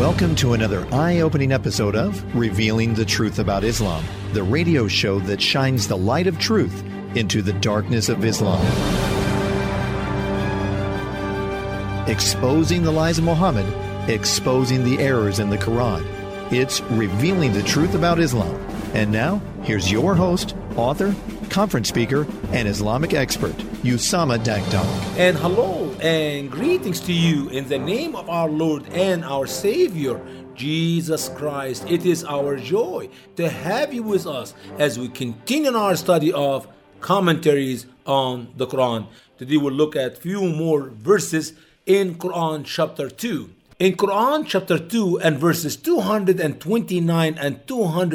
Welcome to another eye-opening episode of Revealing the Truth About Islam, the radio show that shines the light of truth into the darkness of Islam. Exposing the lies of Muhammad, exposing the errors in the Quran. It's Revealing the Truth About Islam. And now, here's your host, author, conference speaker, and Islamic expert, Usama Dagdag. And hello and greetings to you in the name of our Lord and our Savior, Jesus Christ. It is our joy to have you with us as we continue our study of commentaries on the Quran. Today we'll look at a few more verses in Quran chapter 2. In Quran chapter 2 and verses 229 and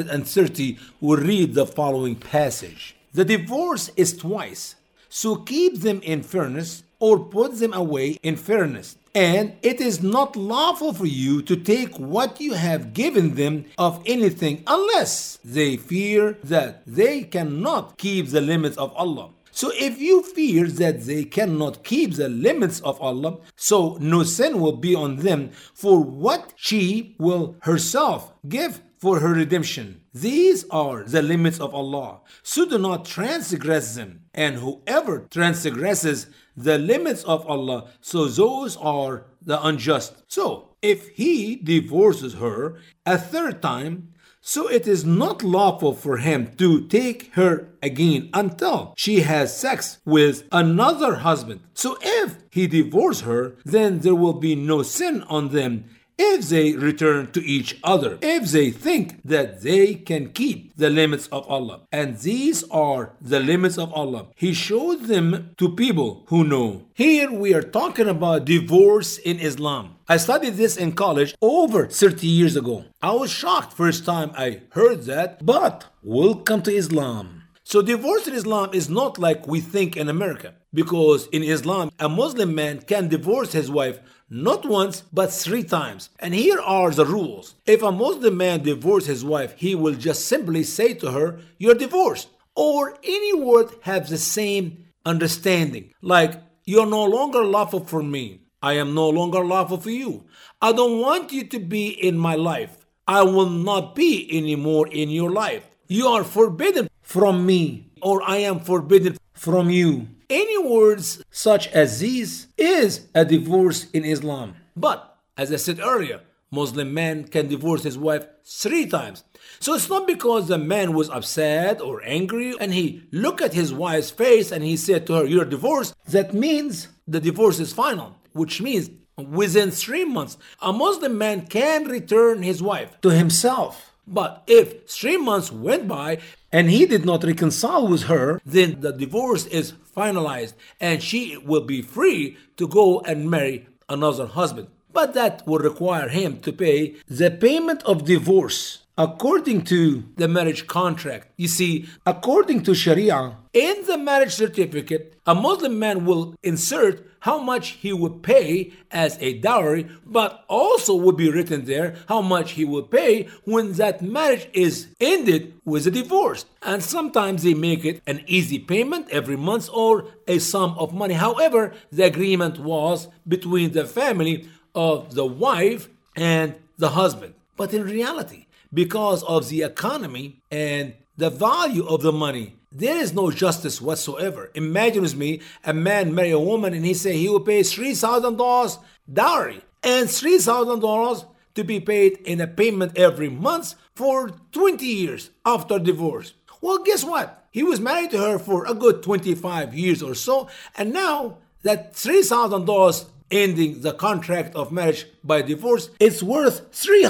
230, we'll read the following passage. The divorce is twice, so keep them in fairness or put them away in fairness. And it is not lawful for you to take what you have given them of anything unless they fear that they cannot keep the limits of Allah. So if you fear that they cannot keep the limits of Allah, so no sin will be on them for what she will herself give for her redemption. These are the limits of Allah, so do not transgress them. And whoever transgresses the limits of Allah, so those are the unjust. So if he divorces her a third time, so it is not lawful for him to take her again until she has sex with another husband. So if he divorces her, then there will be no sin on them if they return to each other, if they think that they can keep the limits of Allah. And these are the limits of Allah. He showed them to people who know. Here we are talking about divorce in Islam. I studied this in college over 30 years ago. I was shocked first time I heard that, but welcome to Islam. So divorce in Islam is not like we think in America, because in Islam, a Muslim man can divorce his wife not once, but 3 times. And here are the rules. If a Muslim man divorces his wife, he will just simply say to her, "You're divorced." Or any word have the same understanding, like, "You're no longer lawful for me. I am no longer lawful for you. I don't want you to be in my life. I will not be anymore in your life. You are forbidden from me, or I am forbidden from you." Any words such as these is a divorce in Islam. But, as I said earlier, Muslim man can divorce his wife 3 times. So it's not because the man was upset or angry and he looked at his wife's face and he said to her, "You're divorced." That means the divorce is final, which means within 3 months, a Muslim man can return his wife to himself. But if 3 months went by and he did not reconcile with her, then the divorce is finalized and she will be free to go and marry another husband. But that will require him to pay the payment of divorce according to the marriage contract. You see, according to Sharia, in the marriage certificate, a Muslim man will insert how much he would pay as a dowry, but also would be written there how much he will pay when that marriage is ended with a divorce. And sometimes they make it an easy payment every month or a sum of money. However, the agreement was between the family of the wife and the husband. But in reality, because of the economy and the value of the money, there is no justice whatsoever. Imagine with me, a man marry a woman and he say he will pay $3,000 dowry and $3,000 to be paid in a payment every month for 20 years after divorce. Well, guess what? He was married to her for a good 25 years or so, and now that $3,000 ending the contract of marriage by divorce, it's worth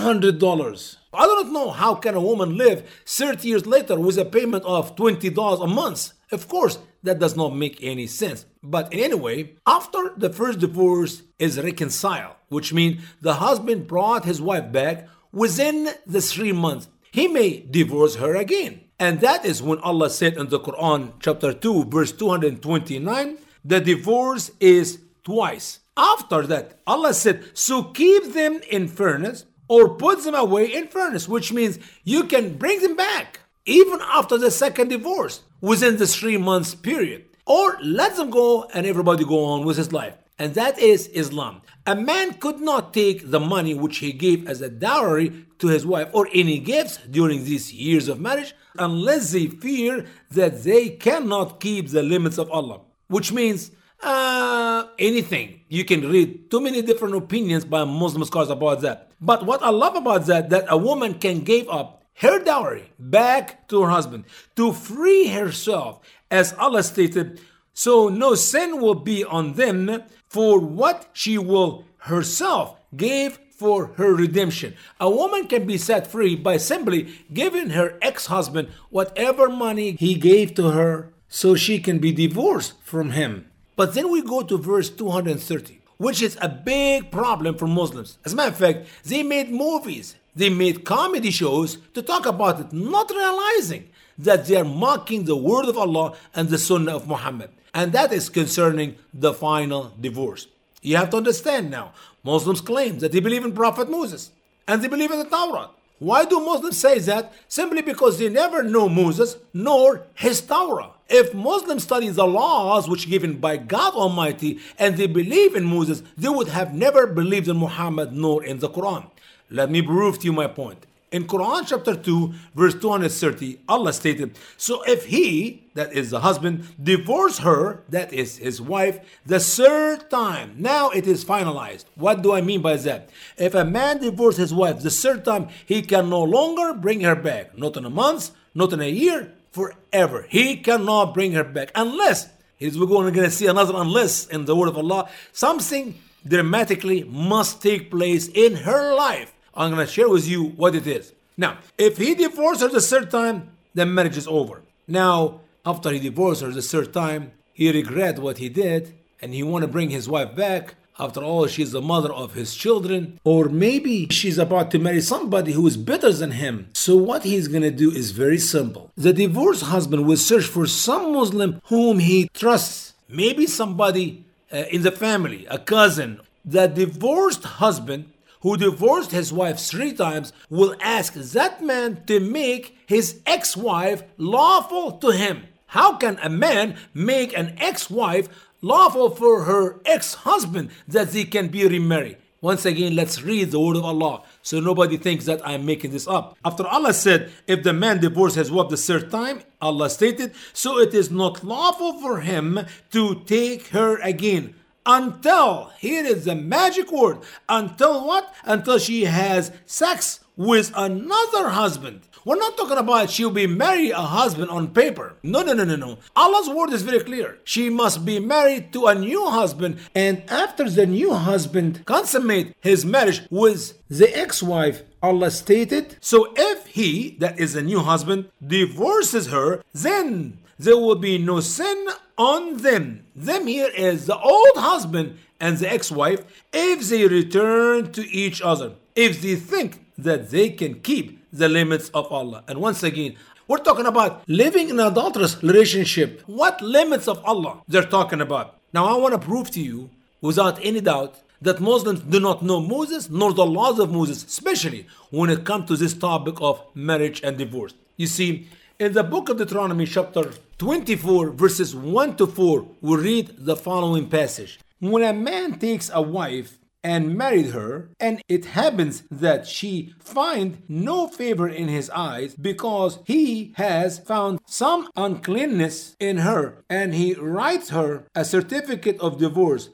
$300. I don't know how can a woman live 30 years later with a payment of $20 a month. Of course, that does not make any sense. But anyway, after the first divorce is reconciled, which means the husband brought his wife back within the 3 months, he may divorce her again. And that is when Allah said in the Quran, chapter 2, verse 229, the divorce is twice. After that, Allah said, so keep them in fairness or put them away in fairness, which means you can bring them back even after the second divorce within the 3 months period, or let them go and everybody go on with his life. And that is Islam. A man could not take the money which he gave as a dowry to his wife or any gifts during these years of marriage unless they fear that they cannot keep the limits of Allah. Which means anything. You can read too many different opinions by Muslim scholars about that. But what I love about that a woman can give up her dowry back to her husband to free herself, as Allah stated, so no sin will be on them for what she will herself give for her redemption. A woman can be set free by simply giving her ex-husband whatever money he gave to her so she can be divorced from him. But then we go to verse 230, which is a big problem for Muslims. As a matter of fact, they made movies, they made comedy shows to talk about it, not realizing that they are mocking the word of Allah and the Sunnah of Muhammad. And that is concerning the final divorce. You have to understand now, Muslims claim that they believe in Prophet Moses and they believe in the Torah. Why do Muslims say that? Simply because they never know Moses nor his Torah. If Muslims study the laws which given by God Almighty and they believe in Moses, they would have never believed in Muhammad nor in the Quran. Let me prove to you my point. In Quran chapter 2 verse 230, Allah stated, so if he, that is the husband, divorce her, that is his wife, the third time, now it is finalized. What do I mean by that? If a man divorces his wife the third time, he can no longer bring her back. Not in a month, not in a year, forever. He cannot bring her back unless, we're going to see another unless in the word of Allah, something dramatically must take place in her life. I'm going to share with you what it is. Now, if he divorced her the third time, the marriage is over. Now, after he divorced her the third time, he regret what he did and he want to bring his wife back. After all, she's the mother of his children. Or maybe she's about to marry somebody who is better than him. So what he's going to do is very simple. The divorced husband will search for some Muslim whom he trusts. Maybe somebody in the family, a cousin. The divorced husband who divorced his wife 3 times will ask that man to make his ex-wife lawful to him. How can a man make an ex-wife lawful for her ex-husband that they can be remarried? Once again, let's read the word of Allah so nobody thinks that I'm making this up. After Allah said, if the man divorced his wife the third time, Allah stated, so it is not lawful for him to take her again. Until, here is the magic word, until what? Until she has sex with another husband. We're not talking about she'll be married a husband on paper. No. Allah's word is very clear. She must be married to a new husband, and after the new husband consummate his marriage with the ex-wife, Allah stated, so if he, that is the new husband, divorces her, then there will be no sin on them. Them here is the old husband and the ex-wife if they return to each other, if they think that they can keep the limits of Allah. And once again, we're talking about living in an adulterous relationship. What limits of Allah they're talking about? Now I want to prove to you without any doubt that Muslims do not know Moses nor the laws of Moses, especially when it comes to this topic of marriage and divorce. You see, in the book of Deuteronomy chapter 24 verses 1 to 4, we read the following passage. When a man takes a wife and married her, and it happens that she find no favor in his eyes because he has found some uncleanness in her, and he writes her a certificate of divorce,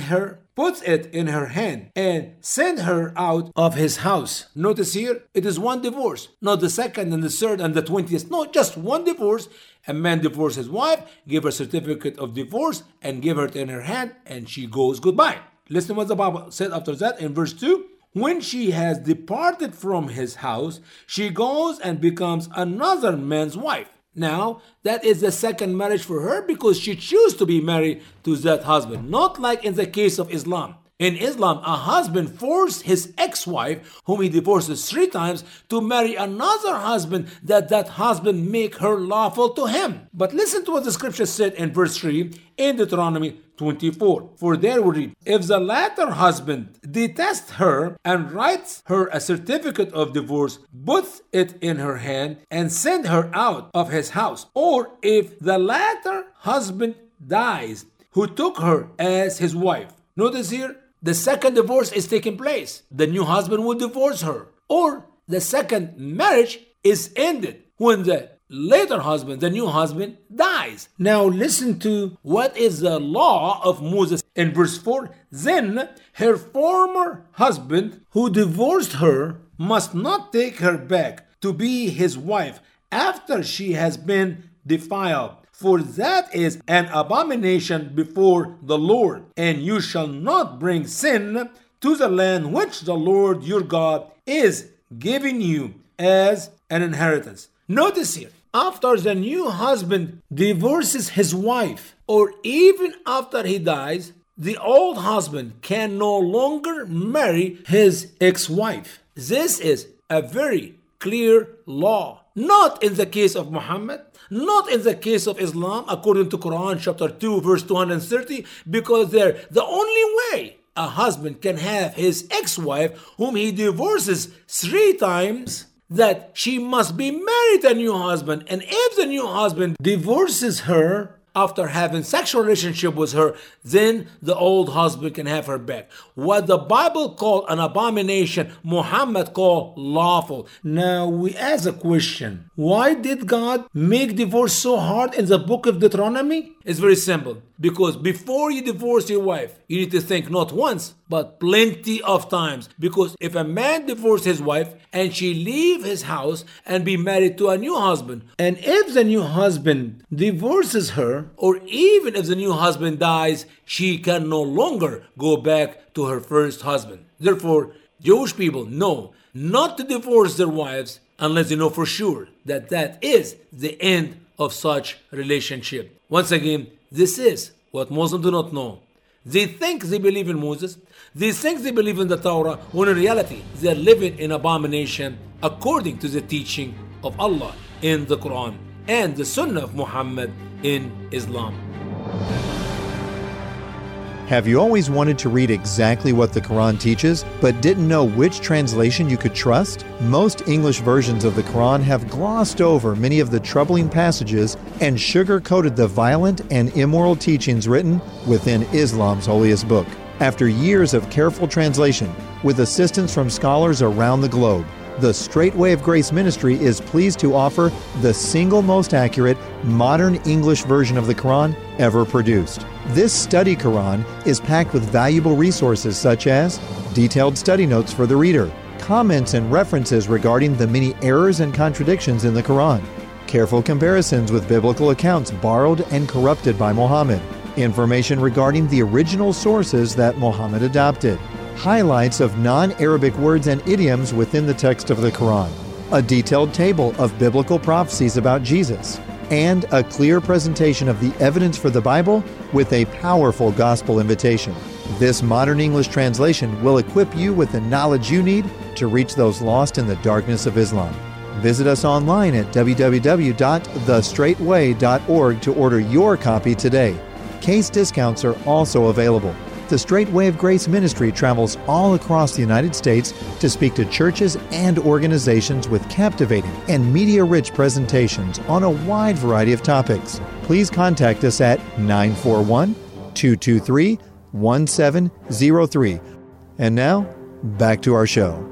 puts it in her hand and send her out of his house. Notice here, it is one divorce, not the second and the third and the 20th. No, just one divorce. A man divorced his wife, give her a certificate of divorce, and give her it in her hand, and she goes goodbye. Listen what the Bible said after that in verse 2. When she has departed from his house, she goes and becomes another man's wife. Now, that is the second marriage for her because she chose to be married to that husband. Not like in the case of Islam. In Islam, a husband forced his ex-wife, whom he divorces 3 times, to marry another husband that husband make her lawful to him. But listen to what the scripture said in verse 3 in Deuteronomy 24. For there we read, if the latter husband detests her and writes her a certificate of divorce, puts it in her hand, and send her out of his house, or if the latter husband dies, who took her as his wife. Notice here, the second divorce is taking place. The new husband will divorce her. Or the second marriage is ended when the later husband, the new husband, dies. Now listen to what is the law of Moses in verse 4. Then her former husband who divorced her must not take her back to be his wife after she has been defiled. For that is an abomination before the Lord. And you shall not bring sin to the land which the Lord your God is giving you as an inheritance. Notice here, after the new husband divorces his wife, or even after he dies, the old husband can no longer marry his ex-wife. This is a very clear law. Not in the case of Muhammad, not in the case of Islam, according to Quran chapter 2 verse 230, because the only way a husband can have his ex-wife whom he divorces 3 times, that she must be married to a new husband. And if the new husband divorces her after having sexual relationship with her, then the old husband can have her back. What the Bible called an abomination, Muhammad called lawful. Now we ask a question. Why did God make divorce so hard in the book of Deuteronomy? It's very simple. Because before you divorce your wife, you need to think not once, but plenty of times. Because if a man divorces his wife and she leave his house and be married to a new husband, and if the new husband divorces her, or even if the new husband dies, she can no longer go back to her first husband. Therefore, Jewish people know not to divorce their wives unless they know for sure that that is the end of such relationship. Once again, this is what Muslims do not know. They think they believe in Moses. They think they believe in the Torah, when in reality, they're living in abomination according to the teaching of Allah in the Quran and the Sunnah of Muhammad in Islam. Have you always wanted to read exactly what the Quran teaches, but didn't know which translation you could trust? Most English versions of the Quran have glossed over many of the troubling passages and sugar-coated the violent and immoral teachings written within Islam's holiest book. After years of careful translation, with assistance from scholars around the globe, the Straight Way of Grace Ministry is pleased to offer the single most accurate, modern English version of the Quran ever produced. This study Quran is packed with valuable resources such as detailed study notes for the reader, comments and references regarding the many errors and contradictions in the Quran, careful comparisons with biblical accounts borrowed and corrupted by Muhammad, information regarding the original sources that Muhammad adopted, highlights of non-Arabic words and idioms within the text of the Quran, a detailed table of biblical prophecies about Jesus, and a clear presentation of the evidence for the Bible with a powerful gospel invitation. This modern English translation will equip you with the knowledge you need to reach those lost in the darkness of Islam. Visit us online at www.thestraightway.org to order your copy today. Case discounts are also available. The Straight Way of Grace Ministry travels all across the United States to speak to churches and organizations with captivating and media-rich presentations on a wide variety of topics. Please contact us at 941-223-1703. And now, back to our show.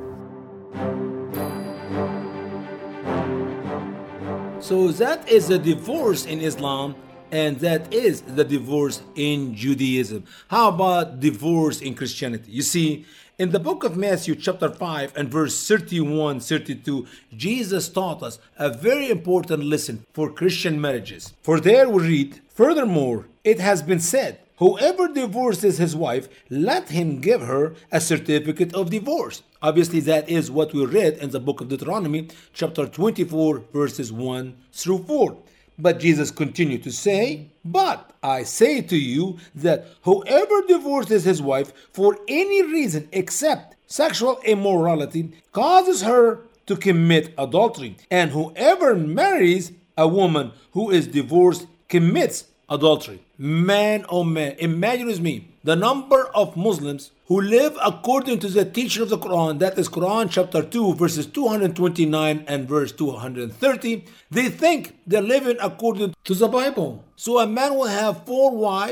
So that is a divorce in Islam, and that is the divorce in Judaism. How about divorce in Christianity? You see, in the book of Matthew chapter 5 and verse 31-32, Jesus taught us a very important lesson for Christian marriages. For there we read, "Furthermore, it has been said, whoever divorces his wife, let him give her a certificate of divorce." Obviously, that is what we read in the book of Deuteronomy chapter 24 verses 1-4. But Jesus continued to say, "But I say to you that whoever divorces his wife for any reason except sexual immorality causes her to commit adultery. And whoever marries a woman who is divorced commits adultery." Man, oh man, imagine with me the number of Muslims who live according to the teaching of the Quran, that is Quran chapter 2 verses 229 and verse 230. They think they're living according to the Bible. So a man will have 4 wives,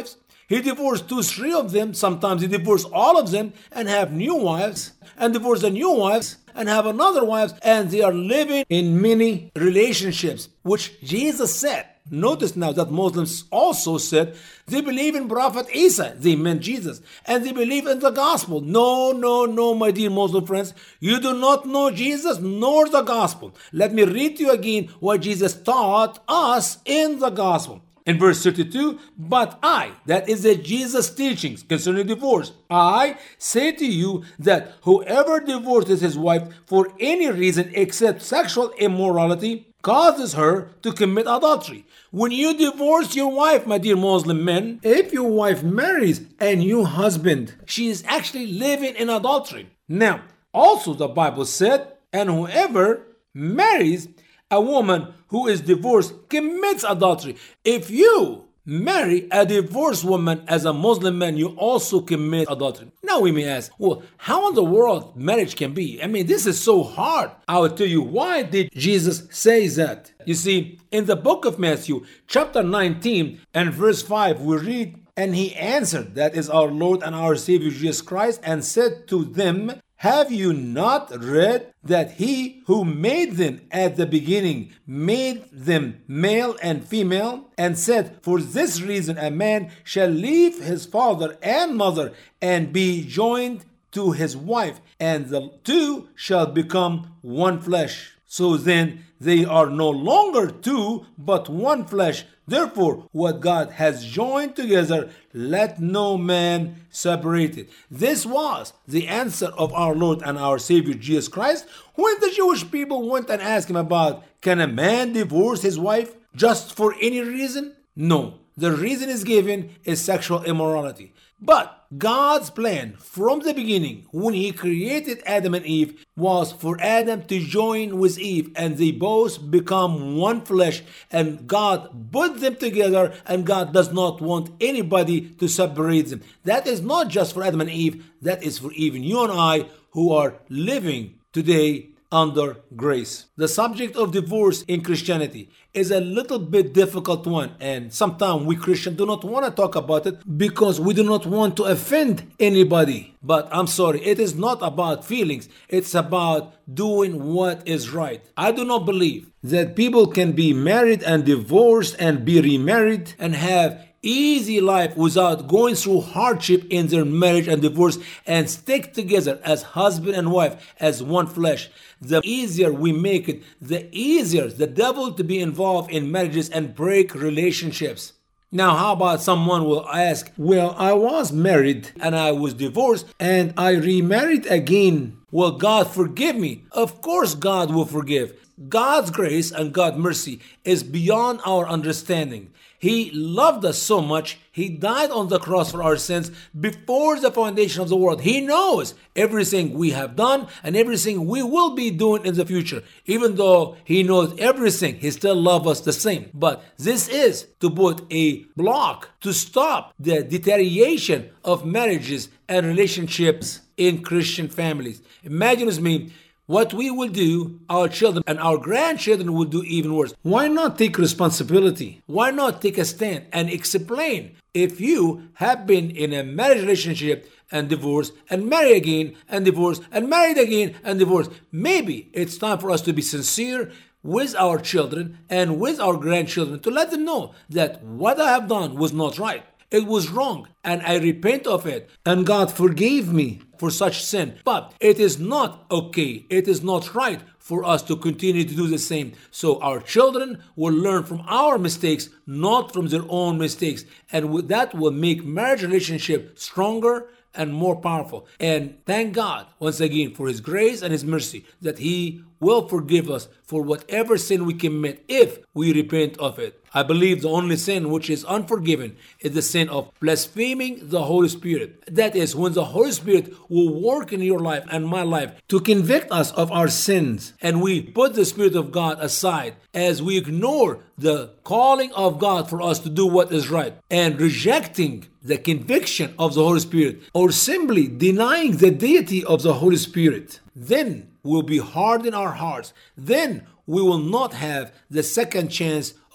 He divorced 2, 3 of them. Sometimes he divorced all of them and have new wives, and divorce the new wives and have another wives, and they are living in many relationships, which Jesus said. Notice now that Muslims also said they believe in Prophet Isa. They meant Jesus. And they believe in the gospel. No, my dear Muslim friends. You do not know Jesus nor the gospel. Let me read to you again what Jesus taught us in the gospel. In verse 32, but I, that is the Jesus teachings concerning divorce, I say to you that whoever divorces his wife for any reason except sexual immorality causes her to commit adultery. When you divorce your wife, my dear Muslim men, if your wife marries a new husband, she is actually living in adultery. Now, also the Bible said, and whoever marries a woman who is divorced commits adultery. If you marry a divorced woman as a Muslim man, you also commit adultery. Now we may ask, well, how in the world marriage can be? I mean, this is so hard. I will tell you, why did Jesus say that? You see, in the book of Matthew, chapter 19 and verse 5, we read, and he answered, that is our Lord and our Savior Jesus Christ, and said to them, have you not read that he who made them at the beginning made them male and female, and said, for this reason a man shall leave his father and mother and be joined to his wife, and the two shall become one flesh. So then they are no longer two, but one flesh. Therefore, what God has joined together, let no man separate it. This was the answer of our Lord and our Savior Jesus Christ when the Jewish people went and asked him about, can a man divorce his wife just for any reason? No. The reason is given is sexual immorality. But God's plan from the beginning, when he created Adam and Eve, was for Adam to join with Eve, and they both become one flesh, and God put them together, and God does not want anybody to separate them. That is not just for Adam and Eve, that is for even you and I who are living today under grace. The subject of divorce in Christianity is a little bit difficult one, and sometimes we Christians do not want to talk about it because we do not want to offend anybody. But I'm sorry, it is not about feelings, it's about doing what is right. I do not believe that people can be married and divorced and be remarried and have easy life without going through hardship in their marriage and divorce, and stick together as husband and wife, as one flesh. The easier we make it, the easier the devil to be involved in marriages and break relationships. Now, how about someone will ask, well, I was married and I was divorced and I remarried again. Will God forgive me? Of course God will forgive. God's grace and God's mercy is beyond our understanding. He loved us so much, he died on the cross for our sins before the foundation of the world. He knows everything we have done and everything we will be doing in the future. Even though he knows everything, he still loves us the same. But this is to put a block to stop the deterioration of marriages and relationships in Christian families. Imagine with me, what we will do, our children and our grandchildren will do even worse. Why not take responsibility? Why not take a stand and explain if you have been in a marriage relationship and divorced and marry again and divorced and married again and divorced? Maybe it's time for us to be sincere with our children and with our grandchildren to let them know that what I have done was not right. It was wrong, and I repent of it, and God forgave me for such sin. But it is not okay, it is not right for us to continue to do the same. So our children will learn from our mistakes, not from their own mistakes. And that will make marriage relationship stronger and more powerful. And thank God once again for his grace and his mercy that he will forgive us for whatever sin we commit if we repent of it. I believe the only sin which is unforgiven is the sin of blaspheming the Holy Spirit. That is, when the Holy Spirit will work in your life and my life to convict us of our sins, and we put the Spirit of God aside as we ignore the calling of God for us to do what is right and rejecting the conviction of the Holy Spirit, or simply denying the deity of the Holy Spirit, then we'll be hard in our hearts. Then we will not have the second chance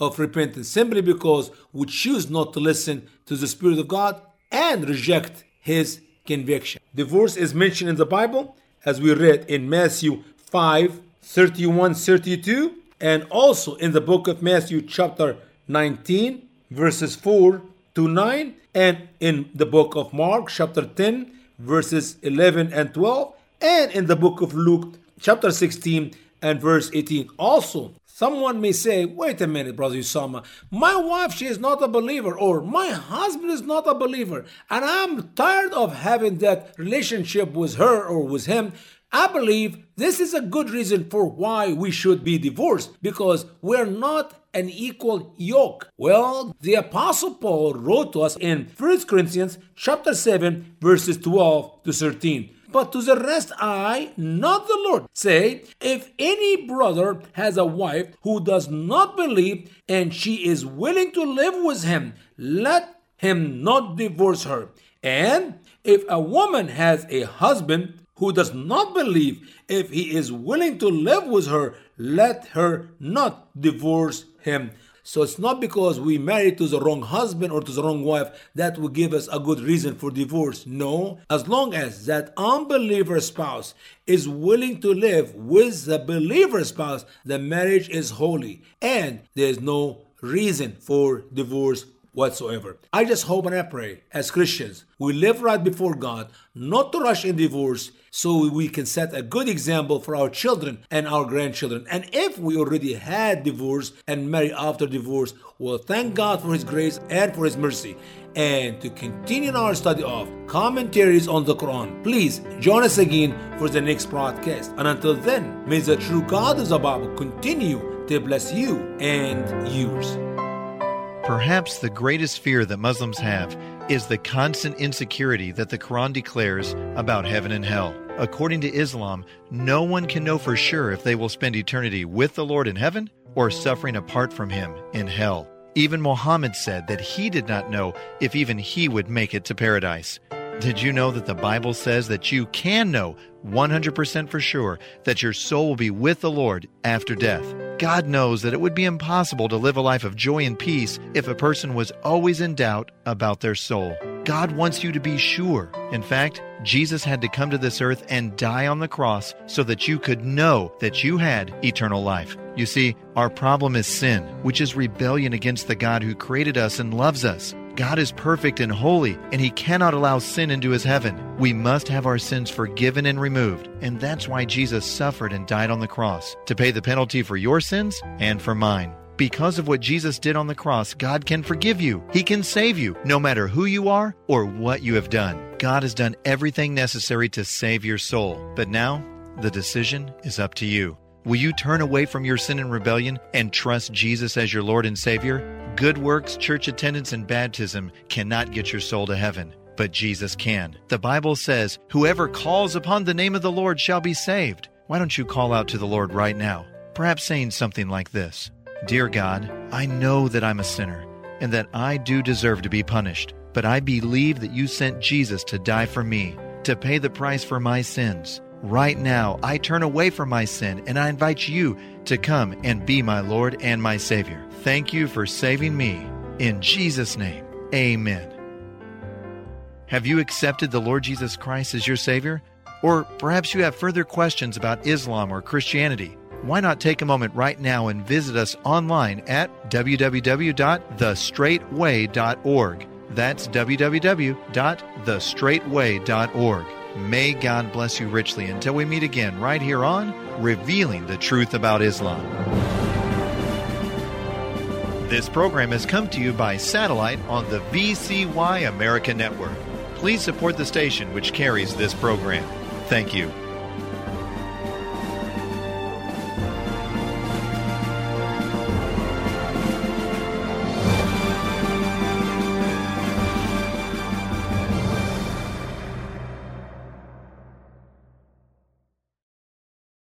of repentance simply because we choose not to listen to the Spirit of God and reject His conviction. Divorce is mentioned in the Bible, as we read in Matthew 5:31-32, and also in the book of Matthew chapter 19, verses 4-9, and in the book of Mark chapter 10, verses 11 and 12, and in the book of Luke chapter 16 and verse 18. Also, someone may say, wait a minute, Brother Usama, my wife, she is not a believer, or my husband is not a believer, and I'm tired of having that relationship with her or with him. I believe this is a good reason for why we should be divorced, because we're not an equal yoke. Well, the Apostle Paul wrote to us in 1 Corinthians chapter 7, verses 12-13. But to the rest I, not the Lord, say, if any brother has a wife who does not believe and she is willing to live with him, let him not divorce her. And if a woman has a husband who does not believe, if he is willing to live with her, let her not divorce him. So it's not because we married to the wrong husband or to the wrong wife that will give us a good reason for divorce. No, as long as that unbeliever spouse is willing to live with the believer spouse, the marriage is holy and there is no reason for divorce whatsoever. I just hope and I pray as Christians we live right before God, not to rush in divorce, so we can set a good example for our children and our grandchildren. And if we already had divorce and married after divorce, well, thank God for His grace and for His mercy. And to continue our study of commentaries on the Quran, please join us again for the next broadcast. And until then, may the true God of the Bible continue to bless you and yours. Perhaps the greatest fear that Muslims have is the constant insecurity that the Quran declares about heaven and hell. According to Islam, no one can know for sure if they will spend eternity with the Lord in heaven or suffering apart from Him in hell. Even Muhammad said that he did not know if even he would make it to paradise. Did you know that the Bible says that you can know 100% for sure that your soul will be with the Lord after death? God knows that it would be impossible to live a life of joy and peace if a person was always in doubt about their soul. God wants you to be sure. In fact, Jesus had to come to this earth and die on the cross so that you could know that you had eternal life. You see, our problem is sin, which is rebellion against the God who created us and loves us. God is perfect and holy, and He cannot allow sin into His heaven. We must have our sins forgiven and removed, and that's why Jesus suffered and died on the cross, to pay the penalty for your sins and for mine. Because of what Jesus did on the cross, God can forgive you. He can save you, no matter who you are or what you have done. God has done everything necessary to save your soul. But now, the decision is up to you. Will you turn away from your sin and rebellion and trust Jesus as your Lord and Savior? Good works, church attendance, and baptism cannot get your soul to heaven, but Jesus can. The Bible says, whoever calls upon the name of the Lord shall be saved. Why don't you call out to the Lord right now? Perhaps saying something like this: Dear God, I know that I'm a sinner and that I do deserve to be punished, but I believe that you sent Jesus to die for me, to pay the price for my sins. Right now, I turn away from my sin and I invite you to come and be my Lord and my Savior. Thank you for saving me. In Jesus' name, amen. Have you accepted the Lord Jesus Christ as your Savior? Or perhaps you have further questions about Islam or Christianity. Why not take a moment right now and visit us online at www.thestraightway.org. That's www.thestraightway.org. May God bless you richly until we meet again right here on Revealing the Truth About Islam. This program has come to you by satellite on the VCY America Network. Please support the station which carries this program. Thank you.